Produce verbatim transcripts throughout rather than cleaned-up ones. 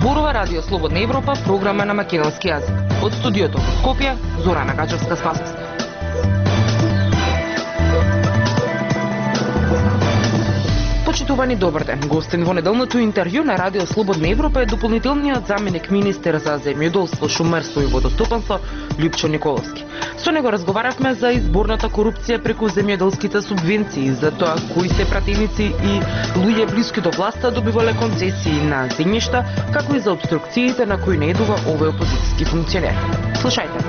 Зборува Радио Слободна Европа, програма на македонски јазик. Од студиото во Скопје, Зорана Гачевска-Спасовска. Почитувани, добар ден. Гостин во неделното интервју на Радио Слободна Европа е дополнителниот заменик министер за земјоделство, шумарство и водостопанство Љупчо Николовски. Со него разговаравме за изборната корупција преку земјоделските субвенции, за тоа кои се пратеници и луѓе блиски до власта добивале концесии на земјишта, како и за обструкциите на кои наедува овој опозицијски функционер. Слушајте.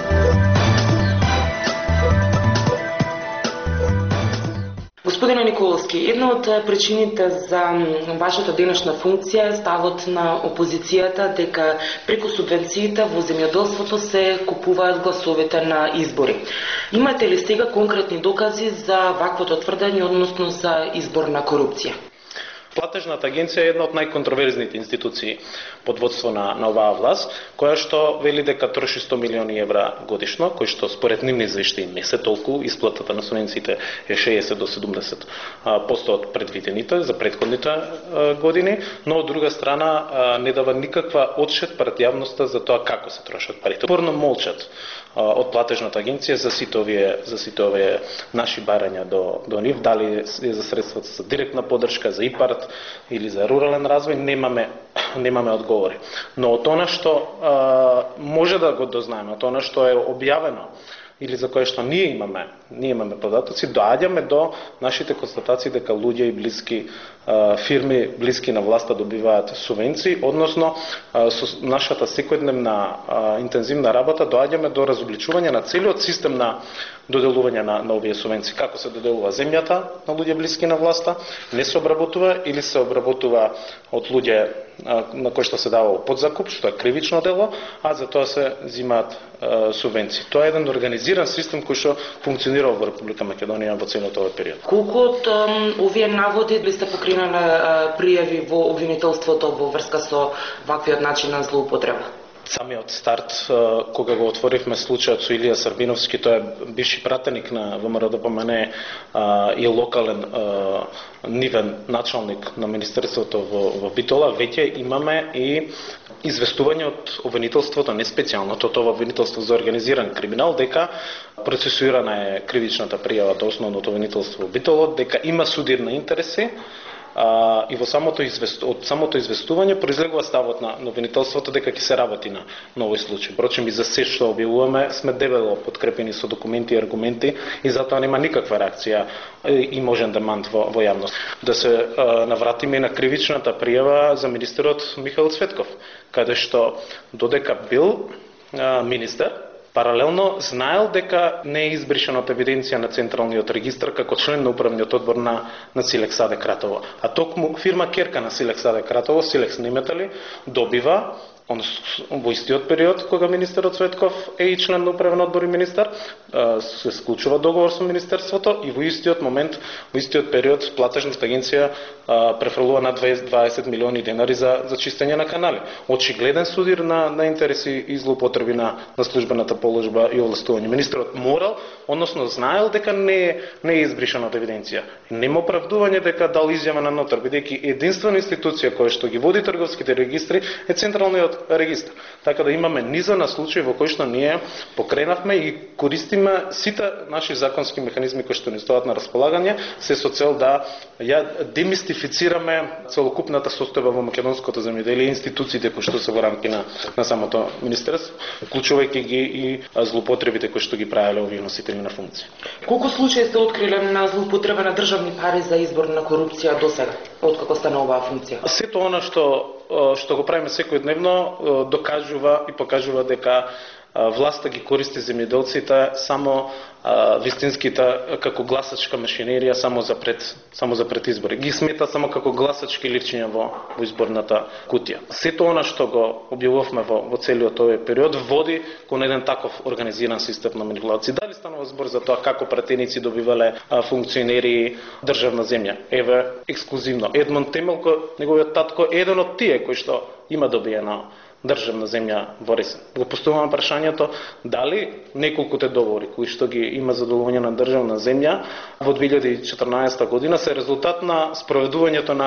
Господине Николовски, една од причините за вашата денешна функција е ставот на опозицијата дека преку субвенциите во земјоделството се купуваат гласовите на избори. Имате ли сега конкретни докази за ваквото тврдење, односно за изборна корупција? Платежната агенција е една од најконтроверзните институции под водство на, на оваа власт, која што вели дека троши сто милиони евра годишно, кои што според нивни извештаи не се толку, исплатата на субвенциите е шеесет до седумдесет проценти од предвидените за претходните години, но од друга страна не дава никаква отчет пред јавноста за тоа како се трошат парите. Порно молчат од платежната агенција за сите овие за сите овие наши барања до до нив, дали е за средствата за директна поддршка, за ИПАРД или за рурален развој, немаме немаме одговори. Но од она што а, може да го дознаеме, од она што е објавено или за кое што ние имаме, ние имаме податоци, доаѓаме до нашите констатации дека луѓе и блиски а, фирми блиски на власта добиваат субвенции, односно а, со нашата секојдневна а, интензивна работа доаѓаме до разобличување на целиот систем на доделување на, на овие субвенции. Како се доделува земјата на луѓе блиски на власта, не се обработува или се обработува од луѓе а, на кои што се дава подзакуп, што е кривично дело, а за тоа се взимаат а, субвенции. Тоа е еден организиран систем кој што функционира во Република Македонија во целиот овој период. Колку од овие наводи би сте покринале пријави во обвинителството во врска со ваквиот начин на злоупотреба? Самиот старт, кога го отворивме случајот со Илија Србиновски, тој е бивши пратеник на ВМРО-ДПМН и локален нивен началник на Министерството во, во Битола, веќе имаме и известување од обвинителството, не специјалното, тоа обвинителство за организиран криминал, дека процесуирана е кривичната пријава до основното обвинителство во Битола, дека има судирни интереси, Uh, и во самото извест... од самото известување произлегува ставот на обвинителството дека ќе се работи на новој случај. Впрочем, и за се што објавуваме сме дебело подкрепени со документи и аргументи и затоа нема никаква реакција и можен демант во, во јавност. Да се uh, навратиме на кривичната пријава за министерот Михаил Цветков, каде што додека бил uh, министер, паралелно знаел дека не е избришен од евиденција на Централниот регистар како член на управниот одбор на, на Силекс АД Кратово. А токму фирма керка на Силекс АД Кратово, Силекс Неметали, добива он во истиот период кога министерот Цветков е и член на управен одбор и министер, се склучува договор со министерството и во истиот момент, во истиот период платежната агенција префрлува на дваесет милиони денари за за чистење на канали. Очигледен судир на на интереси и злоупотреби на на службената положба и овластување. Министерот морал, односно знаел дека не е не е избришан од евиденција. Нема оправдување дека дал изјава на нотар, бидејќи единствена институција која што ги води трговските регистри е Централниот регистар. Така да имаме низа на случаи во кои што ние покренавме и користиме сите наши законски механизми кои што ни стојат на располагање, се со цел да ја демистифицираме целокупната состојба во македонското земјоделие и институциите кои што се во рамки на, на самото министерство, вклучувајќи ги и злоупотребите кои што ги правеле овие носители на функција. Колку случаи сте откриле на злоупотреба на државни пари за изборна корупција досега, откако стана оваа функција? Сето она што што го правиме секојдневно докажува и покажува дека власта ги користи земјоделците само вистинските како гласачка машинерија само за пред само за пред избори. Ги смета само како гласачки личиња во, во изборната кутија. Сето она што го објавувавме во, во целиот овој период води кон еден таков организиран систем на манипулација. Дали станува збор за тоа како пратеници добивале а, функционери државна земја? Еве ексклузивно Едмон Темелко, неговиот татко е еден од тие кои што има добиена државна земја во Ресен. Го поставувам прашањето дали неколкуте договори кои што ги има задоволување на државна земја во две илјади и четрнаесета година се резултат на спроведувањето на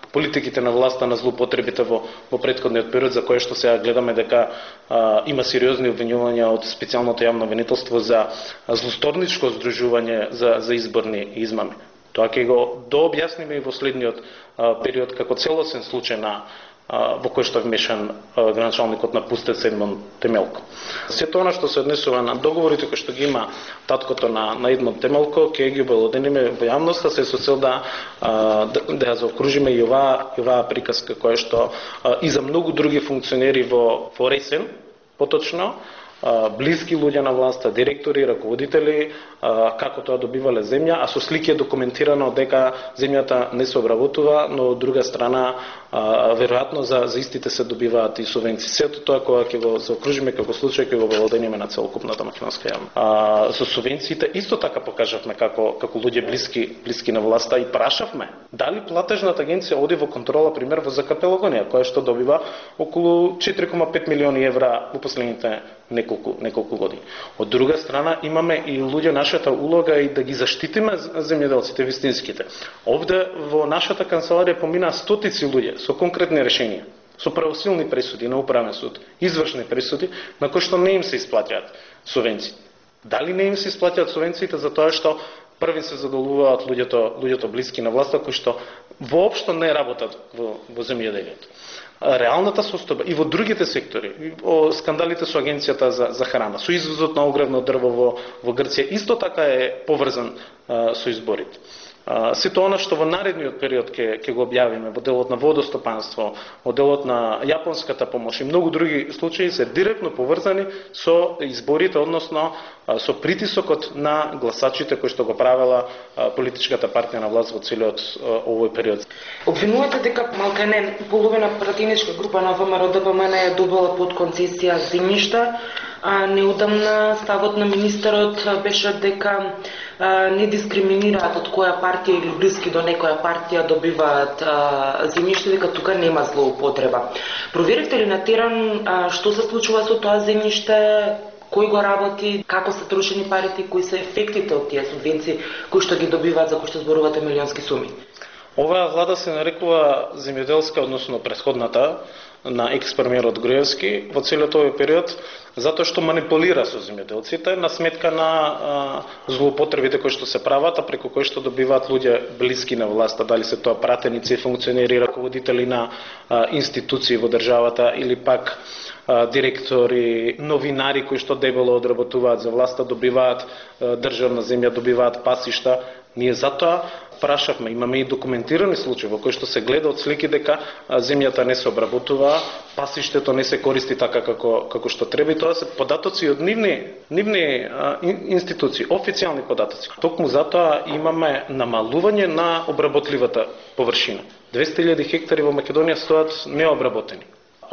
политиките на власта на злоупотребите во во претходниот период, за кое што сега гледаме дека а, има сериозни обвинувања од специјалното јавно обвинителство за злосторничко здружување за за изборни измами. Тоа ќе го дообјасниме и во следниот а, период како целосен случај на во кој што е вмешан граначалникот на Пустец Едмон Темелко. Сето она што се однесува на договорите кои што ги има таткото на на Едмон Темелко, ќе ги обелодениме во јавноста, се со цел да да, да ја заокружиме и оваа и оваа приказка која што и за многу други функционери во во Ресен, поточно блиски луѓе на власта, директори, раководители, како тоа добивале земја, а со слики е документирано дека земјата не се обработува, но од друга страна веројатно за, за истите се добиваат и субвенции. Сето тоа кога ќе го заокружиме како случај, ќе го обелодениме на целокупната македонска јавност. За субвенциите исто така покажавме како како луѓе блиски блиски на власта и прашавме дали платежната агенција оди во контрола пример во ЗКП Логонија, која што добива околу четири кома пет милиони евра во последните неколку неколку години. Од друга страна имаме и луѓе, нашата улога и да ги заштитиме земјоделците вистинските. Овде во нашата канцеларија помина стотици луѓе со конкретни решенија, со правосилни пресуди на управен суд, извршни пресуди на кои што не им се исплаќаат субвенции. Дали не им се исплаќаат субвенциите за тоа што први се задолуваат луѓето луѓето блиски на власта кои што воопшто не работат во во земјоделието. Реалната состојба и во другите сектори, и во скандалите со агенцијата за за храна, со извозот на огревно дрво во во Грција исто така е поврзан а, со изборите. Сето она што во наредниот период ќе ќе го објавиме во делот на водостопанство, во делот на јапонската помош и многу други случаи се директно поврзани со изборите, односно со притисокот на гласачите кои што го правела политичката партија на власт во целиот овој период. Обвинувате дека малкане половина пратеничка група на ВМРО-ДПМН е добила под концесија земјишта, а неодамна ставот на министерот беше дека а, не дискриминираат од која партија или блиски до некоја партија добиваат земјиште, дека тука нема злоупотреба. Проверивте ли на терен а, што се случува со тоа земјиште, кој го работи, како се трошени парите, кои се ефектите од тие субвенции кои што ги добиваат, за кои што зборувате милионски суми? Оваа влада се нарекува земјоделска, односно претходната на екс-премиерот Груевски во целиот овој период, затоа што манипулира со земјоделците на сметка на а, злоупотребите кои што се прават, а преку кои што добиваат луѓе блиски на власта, дали се тоа пратеници, функционери, раководители на а, институции во државата или пак а, директори, новинари кои што дебело одработуваат за власта, добиваат а, државна земја, добиваат пасишта. Ние затоа прашавме, имаме и документирани случаи во кои што се гледа од слики дека земјата не се обработува, пасиштето не се користи така како како што треба, и тоа се податоци од нивни нивни а, институции, официјални податоци. Токму затоа имаме намалување на обработливата површина. двесте илјади хектари во Македонија стоат необработени.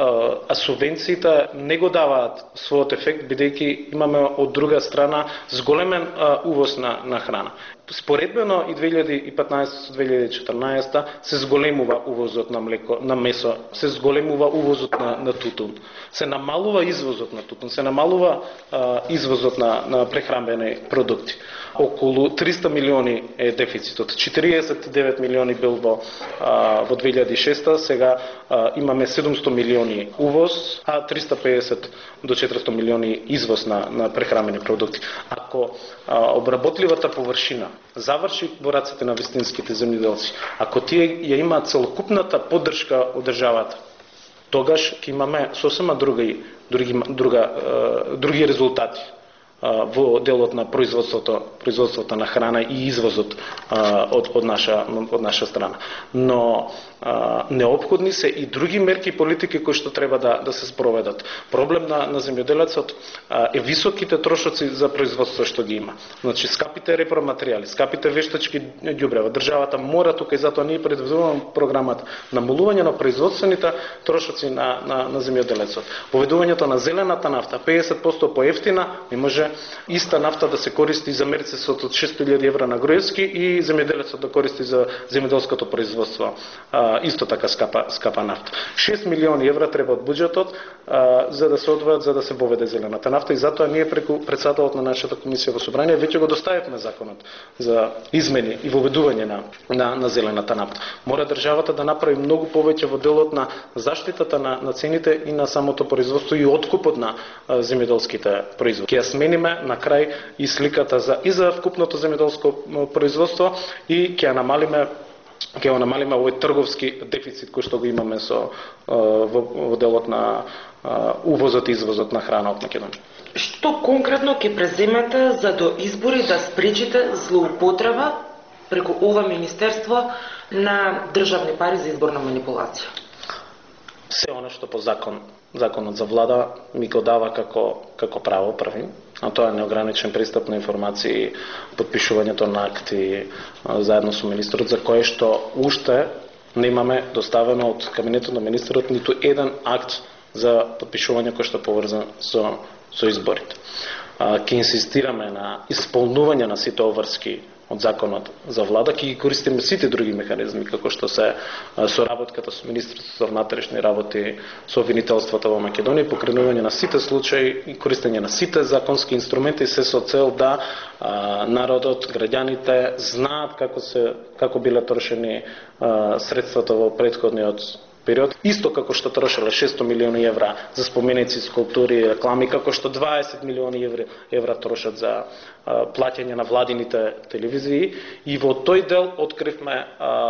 А субвенциите не го даваат својот ефект, бидејќи имаме од друга страна зголемен увоз на, на храна. Споредбено и две илјади и петнаесета со две илјади и четрнаесета се зголемува увозот на млеко, на месо, се зголемува увозот на, на тутун, се намалува извозот на тутун, се намалува а, извозот на, на прехранбени продукти. Околу триста милиони е дефицитот, четириесет и девет милиони бил во, а, во две илјади и шеста, сега а, имаме седумсто милиони увоз, а триста педесет до четиристо милиони извоз на, на прехранбени продукти. Ако а, обработливата површина заврши во рацете на вистинските земјоделци, ако тие ја имаат целокупната поддршка од државата, тогаш ќе имаме сосема други, други, друга, други резултати во делот на производството, производството на храна и извозот од, од, наша, од наша страна. Но а, неопходни се и други мерки и политики кои што треба да, да се спроведат. Проблем на, на земјоделецот е високите трошоци за производство што ги има. Значи, скапите репроматеријали, скапите вештачки ѓубрева. Државата мора тука, и затоа ние предвидуваме програмата намалување на производствените трошоци на, на, на земјоделецот. Поведувањето на зелената нафта, педесет проценти поевтина, не може може иста нафта да се користи за мерцесот од шест илјади евра на Груевски и земјоделецот да користи за земјоделското производство а, исто така скапа, скапа нафта. шест милиони евра треба од буџетот а, за да се одвојат, за да се воведе зелената нафта и затоа ние преку председателот на нашата комисија во собрание веќе го доставивме законот за измени и воведување на, на, на зелената нафта. Мора државата да направи многу повеќе во делот на заштитата на, на цените и на самото производство и откупот на а, земјоделските производи. Ќе ја смениме на крај и сликата за и за вкупното земјоделско производство и ќе ја намалиме ќе го намалиме овој трговски дефицит кој што го имаме со во, во делот на увозот и извозот на храна од Македонија. Што конкретно ќе преземете за до избори да спречите злоупотреба преку ова министерство на државни пари за изборна манипулација? Се оно што по закон, законот за влада ми го дава како, како право први, а тоа е неограничен пристап на информации, подпишувањето на акти заедно со министрот, за кое што уште немаме доставено од кабинетот на министрот ниту еден акт за подпишување кој што е поврзан со, со изборите. Ке инсистираме на исполнување на сите обврски од законот за влада, ќе ги користиме сите други механизми, како што се соработката со Министерството за внатрешни работи, со обвинителството во Македонија, покренување на сите случаи и користење на сите законски инструменти, се со цел да а, народот, граѓаните знаат како се како биле трошени а, средствата во претходниот период, исто како што трошеле шест милиони евра за споменици, скулптури, реклами, како што дваесет милиони евра, евра трошат за а, плаќање на владините телевизии и во тој дел откривме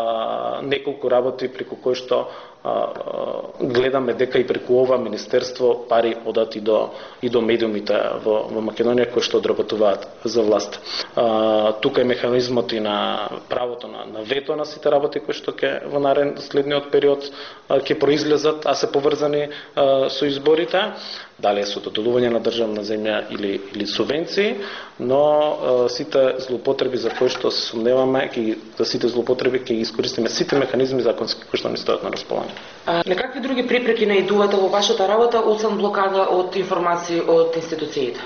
а, неколку работи преку кои што а, а, гледаме дека и преку ова министерство пари одат и до и до медиумите во, во Македонија кои што одработуваат за власт. А, тука е механизмот и на правото на, на вето на сите работи кои што ќе во наред следниот период ќе произлезат, а се поврзани а, со изборите, дали е со доделување на државна земја или, или субвенции, но а, сите злоупотреби за кои што се сумневаме, ки, за сите злоупотреби ќе ги искористиме сите механизми законски кои што ни стојат на располагање. А, на какви други препреки наидувате во вашата работа, освен блокада од информации од институциите?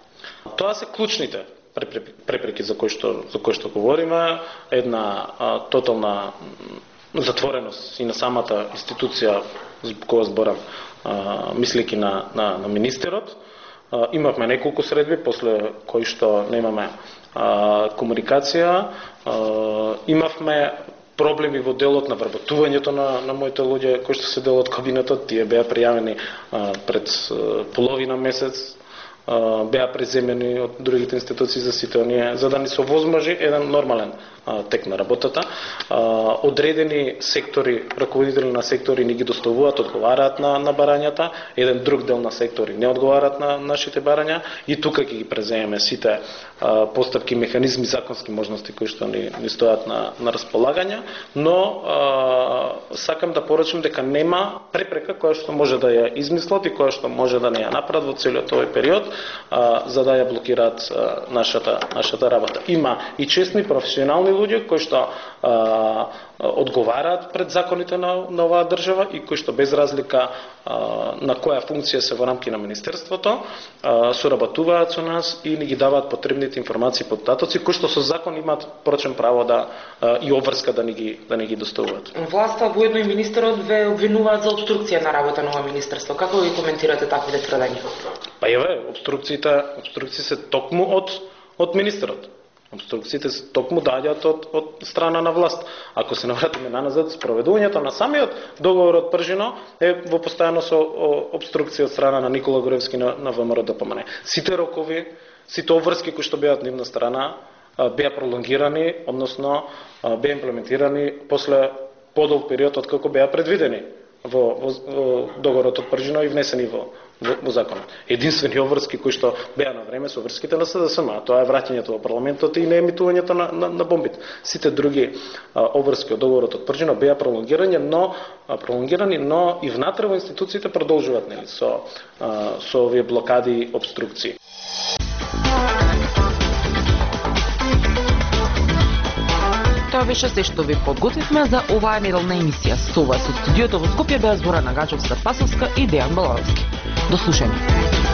Тоа се клучните препреки за кои што за кои што говориме, една а, тотална затвореност и на самата институција кога зборам, мислејќи на, на, на министерот. А, имавме неколку средби, после кои што немаме а, комуникација. А, имавме проблеми во делот на вработувањето на, на моите луѓе кои што се дел од кабинетот. Тие беа пријавени а, пред а, половина месец. Беа преземени од другите институции за сите оние, за да ни се овозможи еден нормален а, тек на работата. А, одредени сектори, раководители на сектори ни ги доставуваат, одговараат на, на барањата, еден друг дел на сектори не одговараат на нашите барања и тука ќе ги преземеме сите а, постапки, механизми, законски можности кои што ни, ни стојат на, на располагање, но а, сакам да порачам дека нема препрека која што може да ја измислат и која што може да не ја направат во целиот овој период, а, за да ја блокираат а, нашата, нашата работа. Има и честни, професионални луѓе кои што а, одговараат пред законите на, на оваа држава и кои што без разлика а, на која функција се во рамки на министерството а, соработуваат со нас и ни ги даваат потребните информации и податоци кои што со закон имаат порочен право да а, и обврска да ни ги да ни ги доставуваат. Власта, воедно и министерот ве обвинуваат за обструкција на работа на ова министерство. Како ги коментирате таквите тврдења? Па еве, обструкциите, обструкции се токму од од министерот. Обструкциите се токму доаѓаат од, од страна на власт. Ако се навратиме наназад, спроведувањето на самиот договор од Пржино е во постојано со обструкција од страна на Никола Груевски на, на ВМРО-ДПМНЕ. Сите рокови, сите обврски кои што беа од нивна страна беа пролонгирани, односно беа имплементирани после подолг период од како беа предвидени во, во, во договорот од Пржино и внесени во во, во законот. Единствени обврски кои што беа на време со врските на СДСМ, а тоа е враќањето во парламентот и не емитувањето на, на, на бомбите. Сите други а, обврски од договорот од Пржино беа пролонгирани, но а, пролонгирани, но и внатре во институциите продолжуваат нели со а, со овие блокади и обструкции. Тоа беше се што ви подготвивме за оваа неделна емисија. Со вас од студиото во Скопје беа Зорана Гачовска-Спасовска и Дејан Балановски. До слушање.